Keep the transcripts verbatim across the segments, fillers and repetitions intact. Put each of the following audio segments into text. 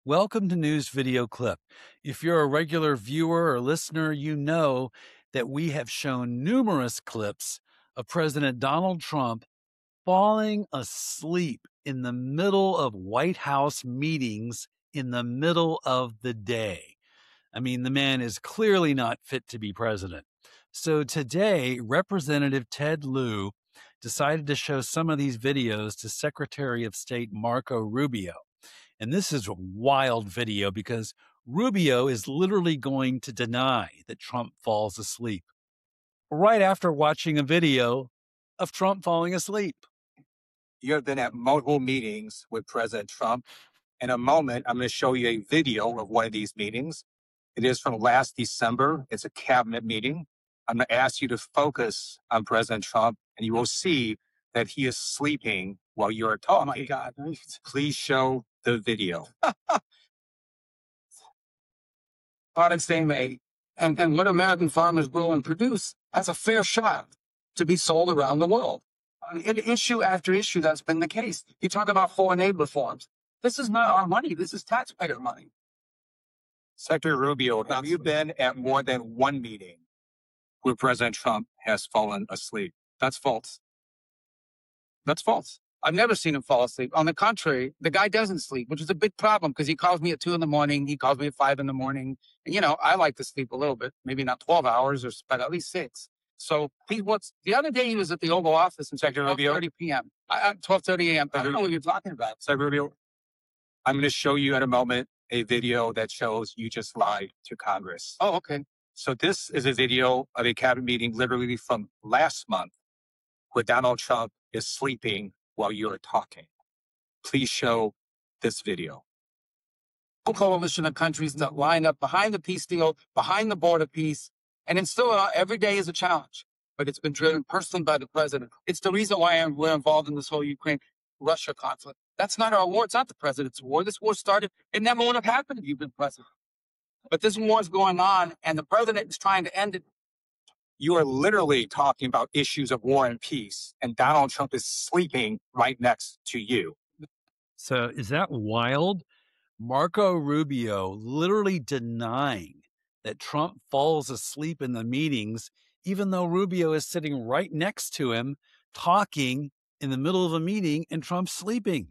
Welcome to News Video Clip. If you're a regular viewer or listener, you know that we have shown numerous clips of President Donald Trump falling asleep in the middle of White House meetings in the middle of the day. I mean, the man is clearly not fit to be president. So today, Representative Ted Lieu decided to show some of these videos to Secretary of State Marco Rubio. And this is a wild video because Rubio is literally going to deny that Trump falls asleep right after watching a video of Trump falling asleep. You have been at multiple meetings with President Trump. In a moment, I'm going to show you a video of one of these meetings. It is from last December. It's a cabinet meeting. I'm going to ask you to focus on President Trump, and you will see that he is sleeping while you're talking. Oh, my God. Please show the video. Products they make and, and what American farmers grow and produce has a fair shot to be sold around the world. In issue after issue, that's been the case. You talk about foreign aid reforms. This is not our money. This is taxpayer money. Secretary Rubio, have you been at more than one meeting where President Trump has fallen asleep? That's false. That's false. I've never seen him fall asleep. On the contrary, the guy doesn't sleep, which is a big problem because he calls me at two in the morning. He calls me at five in the morning. And, you know, I like to sleep a little bit, maybe not twelve hours, or but at least six. So he what's the other day he was at the Oval Office in twelve thirty p.m. I, twelve thirty a.m. I don't know what you're talking about. Secretary Rubio, I'm going to show you in a moment a video that shows you just lied to Congress. Oh, okay. So this is a video of a cabinet meeting literally from last month where Donald Trump is sleeping while you're talking. Please show this video. A coalition of countries that line up behind the peace deal, behind the border peace, and it's still uh, every day is a challenge, but it's been driven personally by the president. It's the reason why I'm, we're involved in this whole Ukraine-Russia conflict. That's not our war. It's not the president's war. This war started. It never would have happened if you've been president. But this war is going on, and the president is trying to end it. You are literally talking about issues of war and peace, and Donald Trump is sleeping right next to you. So is that wild? Marco Rubio literally denying that Trump falls asleep in the meetings, even though Rubio is sitting right next to him, talking in the middle of a meeting, and Trump's sleeping.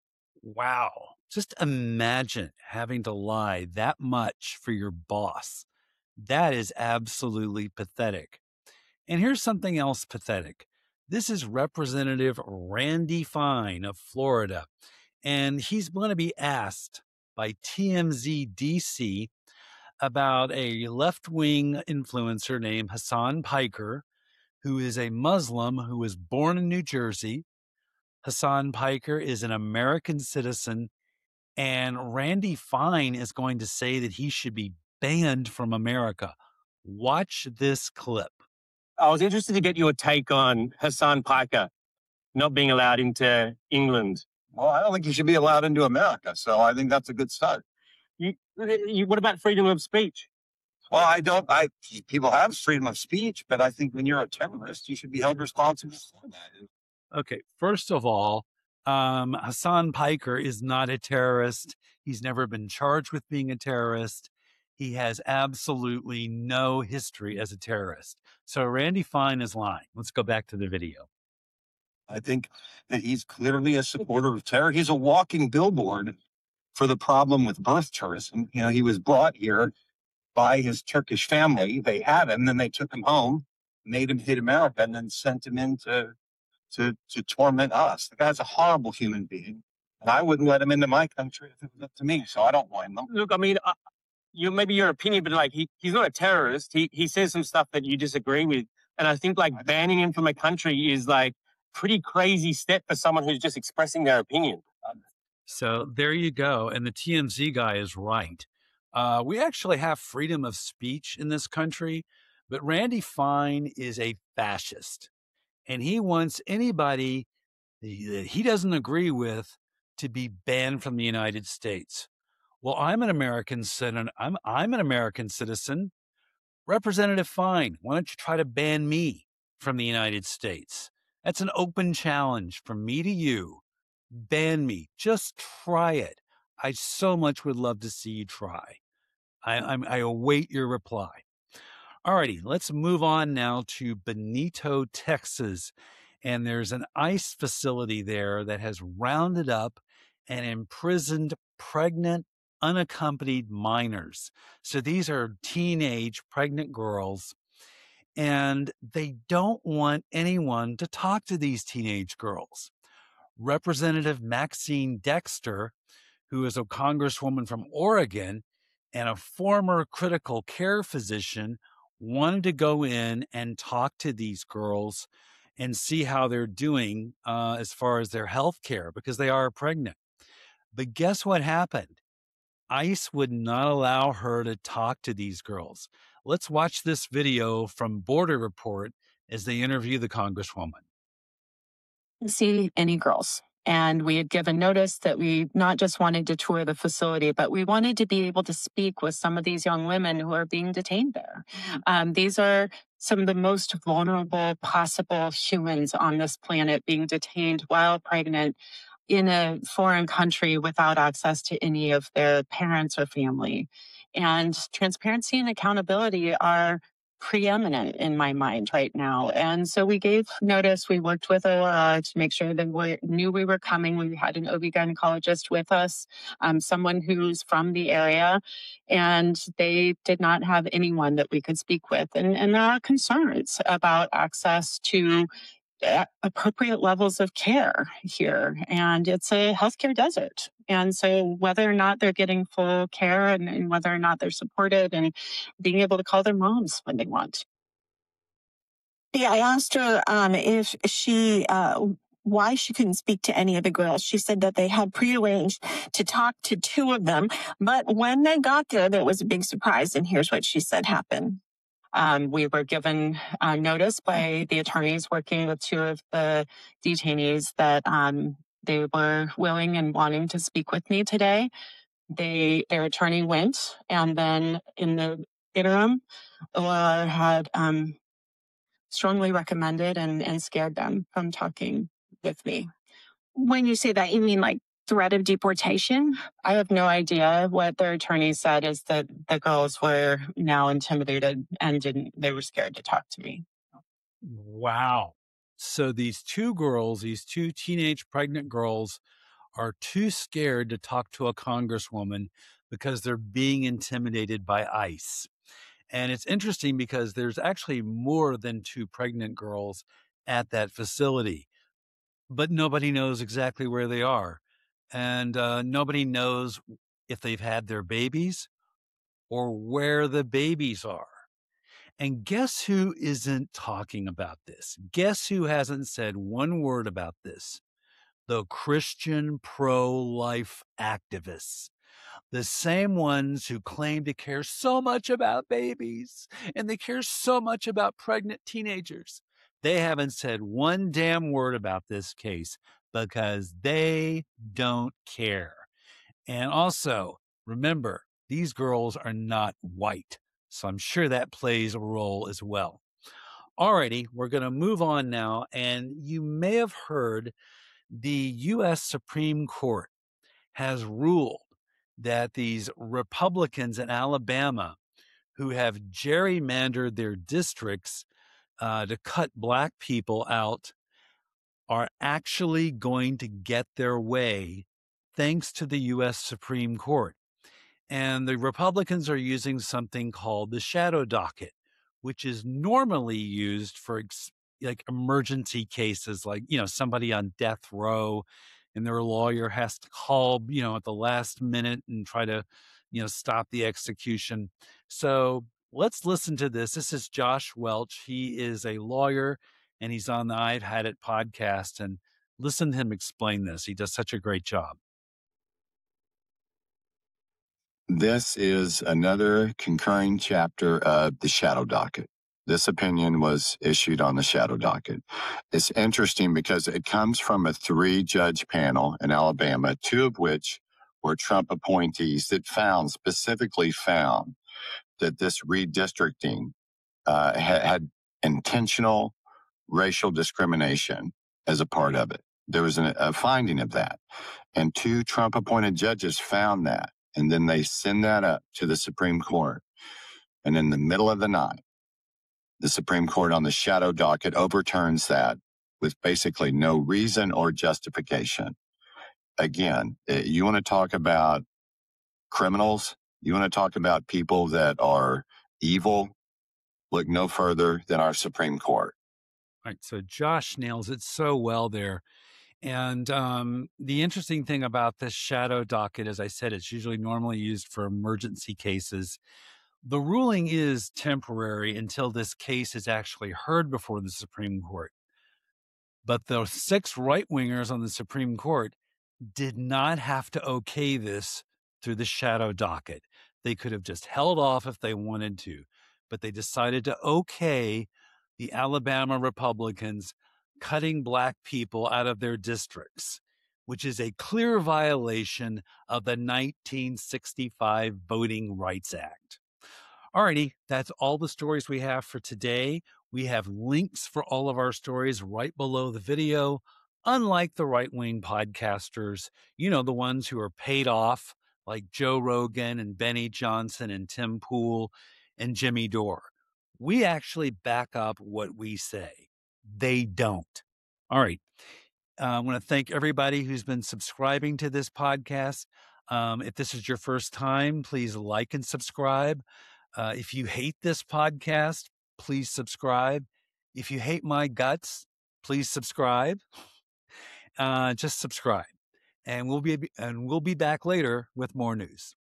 Wow. Just imagine having to lie that much for your boss. That is absolutely pathetic. And here's something else pathetic. This is Representative Randy Fine of Florida, and he's going to be asked by T M Z D C about a left-wing influencer named Hassan Piker, who is a Muslim who was born in New Jersey. Hassan Piker is an American citizen, and Randy Fine is going to say that he should be banned from America. Watch this clip. I was interested to get your take on Hassan Piker not being allowed into England. Well, I don't think he should be allowed into America, so I think that's a good start. You, you, what about freedom of speech? Well, I don't, I, people have freedom of speech, but I think when you're a terrorist, you should be held responsible for that. Okay, first of all, um, Hassan Piker is not a terrorist. He's never been charged with being a terrorist. He has absolutely no history as a terrorist. So Randy Fine is lying. Let's go back to the video. I think that he's clearly a supporter of terror. He's a walking billboard for the problem with birth tourism. You know, he was brought here by his Turkish family. They had him, then they took him home, made him hit America, and then sent him in to, to, to torment us. The guy's a horrible human being, and I wouldn't let him into my country if it was up to me, so I don't blame them. Look, I mean, uh, you maybe your opinion, but like he, he's not a terrorist. He he says some stuff that you disagree with, and I think like banning him from a country is like pretty crazy step for someone who's just expressing their opinion. So there you go. And the T M Z guy is right. Uh, we actually have freedom of speech in this country, but Randy Fine is a fascist, and he wants anybody that he doesn't agree with to be banned from the United States. Well, I'm an American citizen. I'm I'm an American citizen. Representative Fine, why don't you try to ban me from the United States? That's an open challenge from me to you. Ban me. Just try it. I so much would love to see you try. I, I'm, I await your reply. Alrighty, let's move on now to Benito, Texas. And there's an ICE facility there that has rounded up and imprisoned pregnant, unaccompanied minors. So these are teenage pregnant girls, and they don't want anyone to talk to these teenage girls. Representative Maxine Dexter, who is a congresswoman from Oregon and a former critical care physician, wanted to go in and talk to these girls and see how they're doing uh, as far as their health care, because they are pregnant. But guess what happened? ICE would not allow her to talk to these girls. Let's watch this video from Border Report as they interview the congresswoman. See any girls. And we had given notice that we not just wanted to tour the facility, but we wanted to be able to speak with some of these young women who are being detained there. Um, these are some of the most vulnerable possible humans on this planet being detained while pregnant in a foreign country without access to any of their parents or family. And transparency and accountability are preeminent in my mind right now. And so we gave notice. We worked with O R R to make sure that we knew we were coming. We had an O B gynecologist with us, um, someone who's from the area, and they did not have anyone that we could speak with. And, and there are concerns about access to appropriate levels of care here. And it's a healthcare desert. And so whether or not they're getting full care and, and whether or not they're supported and being able to call their moms when they want. Yeah, I asked her um, if she, uh, why she couldn't speak to any of the girls. She said that they had prearranged to talk to two of them. But when they got there, there was a big surprise. And here's what she said happened. Um, we were given uh, notice by the attorneys working with two of the detainees that um, they were willing and wanting to speak with me today. They, their attorney went, and then in the interim, O R R had um, strongly recommended and, and scared them from talking with me. When you say that, you mean like threat of deportation? I have no idea. What their attorney said is that the girls were now intimidated and didn't, they were scared to talk to me. Wow. So these two girls, these two teenage pregnant girls, are too scared to talk to a congresswoman because they're being intimidated by ICE. And it's interesting because there's actually more than two pregnant girls at that facility, but nobody knows exactly where they are. And uh, nobody knows if they've had their babies or where the babies are. And guess who isn't talking about this? Guess who hasn't said one word about this? The Christian pro-life activists. The same ones who claim to care so much about babies and they care so much about pregnant teenagers. They haven't said one damn word about this case because they don't care. And also, remember, these girls are not white. So I'm sure that plays a role as well. Alrighty, we're going to move on now. And you may have heard the U S Supreme Court has ruled that these Republicans in Alabama who have gerrymandered their districts uh, to cut black people out are actually going to get their way thanks to the U S Supreme Court. And the Republicans are using something called the shadow docket, which is normally used for ex- like emergency cases, like, you know, somebody on death row and their lawyer has to call, you know, at the last minute and try to, you know, stop the execution. So let's listen to this. This is Josh Welch. He is a lawyer and he's on the I've Had It podcast, and listen to him explain this. He does such a great job. This is another concurring chapter of the shadow docket. This opinion was issued on the shadow docket. It's interesting because it comes from a three-judge panel in Alabama, two of which were Trump appointees that found, specifically found, that this redistricting uh, had, had intentional racial discrimination as a part of it. there was an, a finding of that. And two Trump appointed judges found that. And then they send that up to the Supreme Court. And in the middle of the night, the Supreme Court on the shadow docket overturns that with basically no reason or justification. Again, you want to talk about criminals, you want to talk about people that are evil, look no further than our Supreme Court. All right. So Josh nails it so well there. And um, the interesting thing about this shadow docket, as I said, it's usually normally used for emergency cases. The ruling is temporary until this case is actually heard before the Supreme Court. But the six right-wingers on the Supreme Court did not have to okay this through the shadow docket. They could have just held off if they wanted to, but they decided to okay the Alabama Republicans cutting Black people out of their districts, which is a clear violation of the nineteen sixty-five Voting Rights Act. Alrighty, that's all the stories we have for today. We have links for all of our stories right below the video. Unlike the right-wing podcasters, you know, the ones who are paid off, like Joe Rogan and Benny Johnson and Tim Pool and Jimmy Dore. We actually back up what we say. They don't. All right. Uh, I want to thank everybody who's been subscribing to this podcast. Um, if this is your first time, please like and subscribe. Uh, if you hate this podcast, please subscribe. If you hate my guts, please subscribe. Uh, just subscribe, and we'll be and we'll be back later with more news.